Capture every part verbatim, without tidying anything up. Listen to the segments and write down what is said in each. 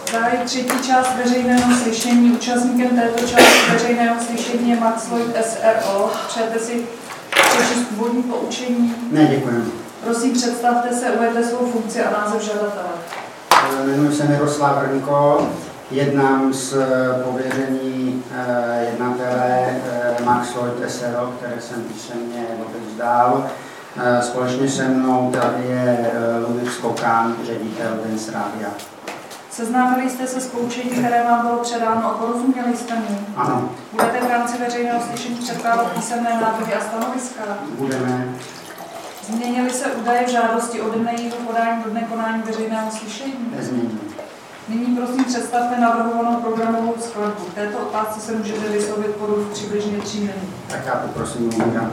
Zahájí třetí část veřejného slyšení. Účastníkem této části veřejného slyšení je Max Lloyd S R O. Přejete si přečíst úvodní poučení? Ne, děkuji. Prosím, představte se, uveďte svou funkci a název žadatele. Jmenuji se Miroslav Hrnko, jednám z pověření jednatele Max Lloyd S R O, které jsem písemně odevzdal. Společně se mnou tady je Luděk Skokán, ředitel Dance Rádia. Seznámili jste se s poučením, které vám bylo předáno a porozuměli jste mu? Ano. Budete v rámci veřejného slyšení předkládat písemné návrhy a stanoviska? Budeme. Změnily se údaje v žádosti ode dne jejího podání do dne konání veřejného slyšení? Nezměním. Nyní prosím představte navrhovanou programovou skladbu. V této otázce se můžete vyslovit po dobu přibližně tří minut. Tak já poprosím Luděka.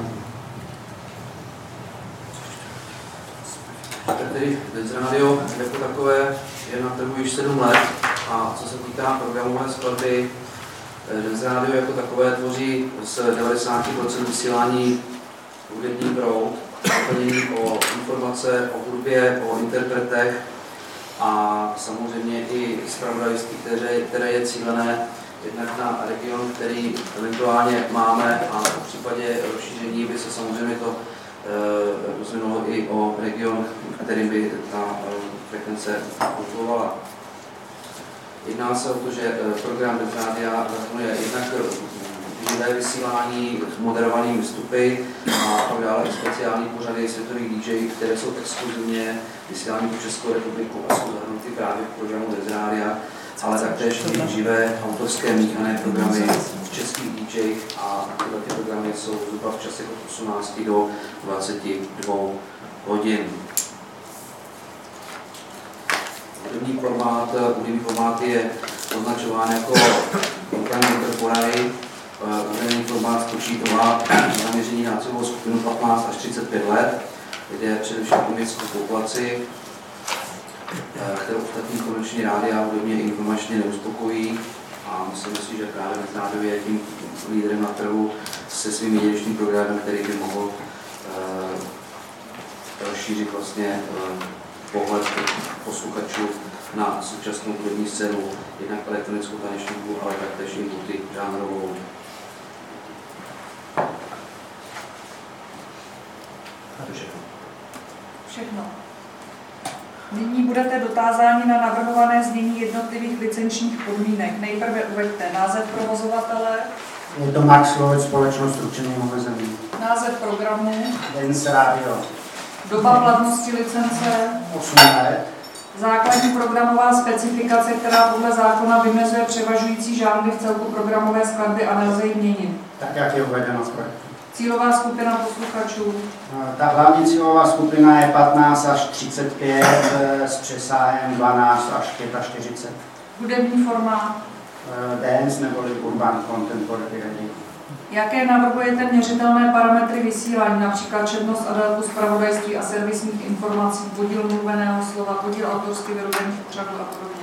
Tak tedy Dance Radio jako takové je na trhu již sedm let a co se týká programové skladby, Dance Radio jako takové tvoří z devadesát procent vysílání hudební proud, doplnění o informace o hudbě, o interpretech a samozřejmě i zpravodajství, které, které je cílené jednak na region, který eventuálně máme a v případě rozšíření by se samozřejmě to rozvinulo i o region, který by ta frekvence fungovala. Jedná se o to, že program Dance Rádia zahrnuje jednak živé vysílání, moderované výstupy a pak dále speciální pořady světových D J, které jsou exkluzivně vysílání pro Českou republiku a jsou zahrnuty právě v programu Dance Rádia, ale taktéž i živé autorské míchané programy českých D J a tyhle ty programy jsou zhruba v čase od osmnácti do dvaceti dvou hodin. Hudební formát, hudební formát je označován jako contemporary. Hudební formát spočítá zaměření na cílovou skupinu patnáct až třicet pět let, jde především o městskou populaci, kterou ostatní komerční rádia hudebně informačně neuspokojí. A myslím si, že právě Dance Radio je tím lídrem na trhu se svým jedinečným programem, který by mohl uh, rozšířit vlastně uh, pohled posluchačů na současnou hudební scénu, jednak elektronickou taneční hudbu, ale taktéž i multižánrovou. A to všechno. Všechno. Nyní budete dotázáni na navrhované znění jednotlivých licenčních podmínek. Nejprve uveďte název provozovatele. Je to Max Lloyd, společnost ručením omezení. Název programu. Dance Radio. Doba platnosti licence. osm let. Základní programová specifikace, která podle zákona vymezuje převažující žánry v celku programové skladby a nelze ji měnit. Tak, jak je uvedeno v projektu. Cílová skupina posluchačů. Ta hlavní cílová skupina je patnáct až třicet pět s přesahem dvanáct až čtyřicet pět. Hudební formát. Dance neboli urban contemporary radio. Jaké navrhujete měřitelné parametry vysílání, například četnost a délku zpravodajství a servisních informací, podíl mluveného slova, podíl autorsky vyrobených pořadů a podobně?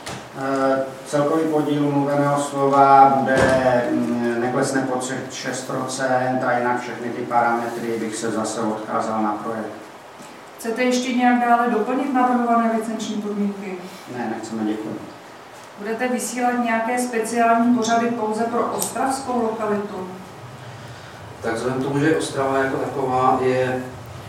Celkový podíl mluveného slova bude neklesne pod šest procent a jinak všechny ty parametry bych se zase odkázal na projekt. Chcete ještě nějak dále doplnit navrhované licenční podmínky? Ne, nechceme, děkuji. Budete vysílat nějaké speciální pořady pouze pro ostravskou lokalitu? Tak vzhledem k tomu, že Ostrava jako taková je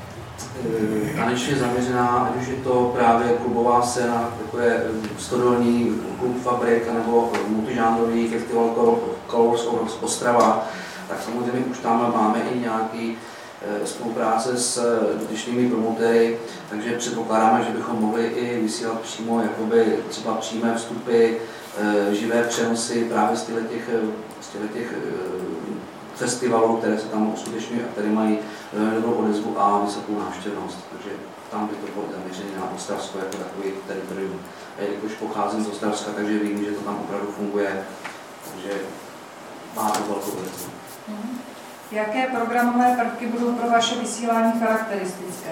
tanečně zaměřená, ať už je to právě klubová scéna, jako je Stodolní klub Fabrik nebo multižánrový festival Colors Ostrava, tak samozřejmě už tam máme i nějaký spolupráce s dotyčnými promotéry, takže předpokládáme, že bychom mohli i vysílat přímo jakoby třeba přímé vstupy, živé přenosy právě z těch, z těch festivalů, které se tam uskutečňují a které mají dobrou odezvu a vysokou návštěvnost. Takže tam by to bylo zaměřené na Ostravsko jako takový teritorium. A jelikož pocházím z Ostravska, takže vím, že to tam opravdu funguje, takže má to velkou odezvu. Mm. Jaké programové prvky budou pro vaše vysílání charakteristické?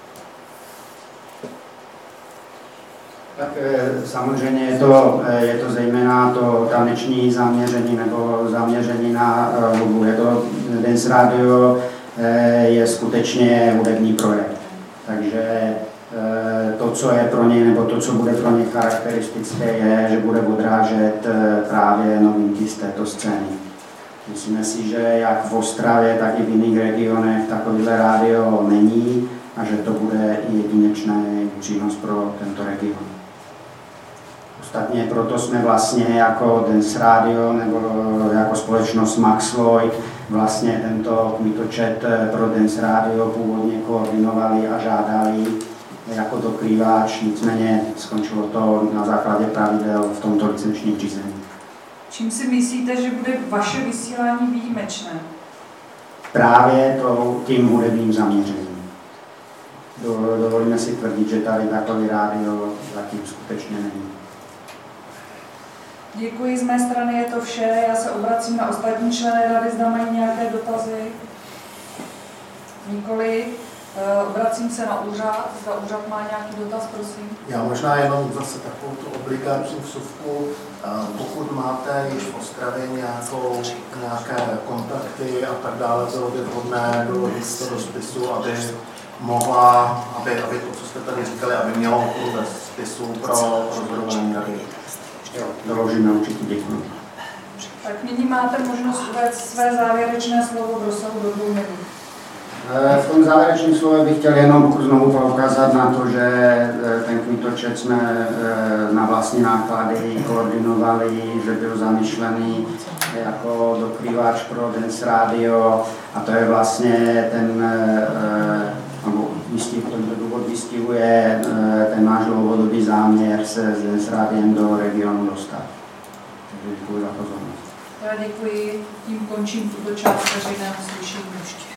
Tak samozřejmě je to, je to zejména to taneční zaměření nebo zaměření na hudbu. Je to Dance Radio je skutečně hudební projekt. Takže to, co je pro něj, nebo to, co bude pro něj charakteristické, je, že bude odrážet právě novinky z této scény. Myslíme si, že jak v Ostravě, tak i v jiných regionech takovýhle rádio není a že to bude i jedinečný přínos pro tento region. Ostatně proto jsme vlastně jako Dance Radio nebo jako společnost Max Lloyd vlastně tento kmitočet pro Dance Radio původně koordinovali a žádali jako dokrývač, nicméně skončilo to na základě pravidel v tomto licenčním řízení. Čím si myslíte, že bude vaše vysílání výjimečné? Právě to, tím hudebním zaměřením. Do, dovolíme si tvrdit, že tady takový rádio zatím skutečně není. Děkuji, z mé strany je to vše. Já se obracím na ostatní členy rady, zda mají nějaké dotazy. Nikoli. Obracím se na úřad, zda úřad má nějaký dotaz, prosím. Já možná jenom zase takovou tu obligátní vsuvku. Pokud máte již v Ostravě nějakou, nějaké kontakty a tak dále, bylo by vhodné dohodit to do spisu, aby mohla, aby, aby to, co jste tady říkali, aby mělo ve spisu pro rozhodování rady. Jo, doložíme určitě, děkuji. Tak nyní máte možnost uvést své závěrečné slovo v rozsahu do dvou minut. V tom závěrečném slově bych chtěl jenom znovu poukázat na to, že ten kmitočet jsme na vlastní náklady koordinovali, že byl zamýšlený jako dokrývač pro Dance Radio a to je vlastně ten, nebo tento důvod vystihuje ten náš dlouhodobý záměr se s Dance Radiem do regionu dostat. Takže děkuji za pozornost. Já děkuji, tím končím tuto část veřejného slyšení.